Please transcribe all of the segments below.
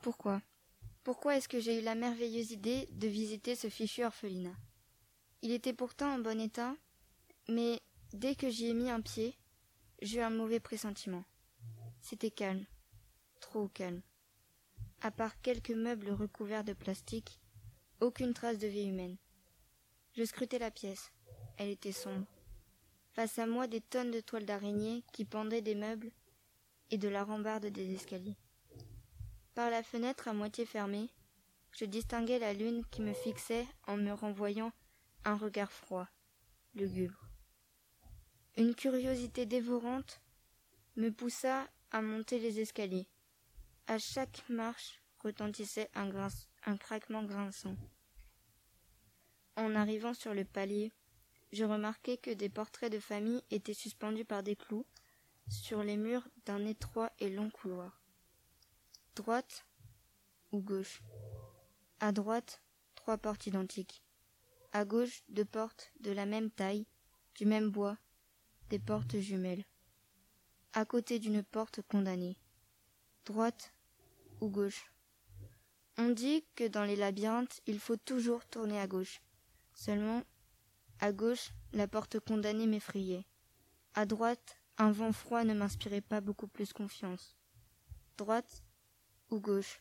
Pourquoi? Pourquoi est-ce que j'ai eu la merveilleuse idée de visiter ce fichu orphelinat? Il était pourtant en bon état, mais dès que j'y ai mis un pied, j'eus un mauvais pressentiment. C'était calme, trop calme. À part quelques meubles recouverts de plastique, aucune trace de vie humaine. Je scrutais la pièce. Elle était sombre. Face à moi, des tonnes de toiles d'araignée qui pendaient des meubles et de la rambarde des escaliers. Par la fenêtre à moitié fermée, je distinguais la lune qui me fixait en me renvoyant un regard froid, lugubre. Une curiosité dévorante me poussa à monter les escaliers. À chaque marche retentissait un craquement grinçant. En arrivant sur le palier, je remarquai que des portraits de famille étaient suspendus par des clous sur les murs d'un étroit et long couloir. Droite ou gauche? À droite, 3 portes identiques. À gauche, 2 portes de la même taille, du même bois, des portes jumelles. À côté d'une porte condamnée. Droite ou gauche? On dit que dans les labyrinthes, il faut toujours tourner à gauche. Seulement, à gauche, la porte condamnée m'effrayait. À droite, un vent froid ne m'inspirait pas beaucoup plus confiance. Droite ou gauche?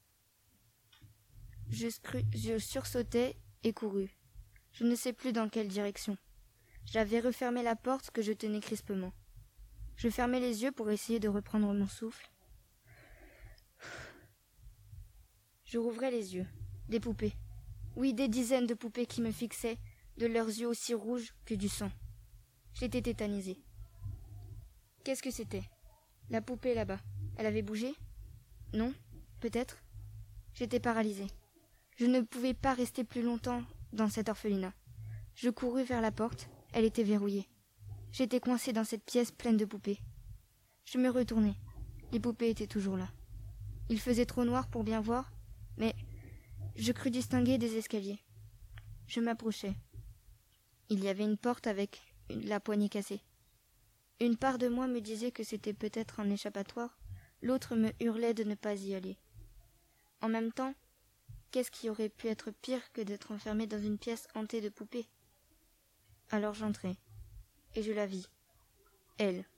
Je sursautai et courus. Je ne sais plus dans quelle direction. J'avais refermé la porte que je tenais crispement. Je fermai les yeux pour essayer de reprendre mon souffle. Je rouvrais les yeux. Des poupées. Oui, des dizaines de poupées qui me fixaient, de leurs yeux aussi rouges que du sang. J'étais tétanisée. Qu'est-ce que c'était? La poupée là-bas. Elle avait bougé? Non? Peut-être? J'étais paralysée. Je ne pouvais pas rester plus longtemps dans cet orphelinat. Je courus vers la porte. Elle était verrouillée. J'étais coincée dans cette pièce pleine de poupées. Je me retournai. Les poupées étaient toujours là. Il faisait trop noir pour bien voir, mais je crus distinguer des escaliers. Je m'approchai. Il y avait une porte avec la poignée cassée. Une part de moi me disait que c'était peut-être un échappatoire, l'autre me hurlait de ne pas y aller. En même temps, qu'est-ce qui aurait pu être pire que d'être enfermé dans une pièce hantée de poupées? Alors j'entrai, et je la vis, elle,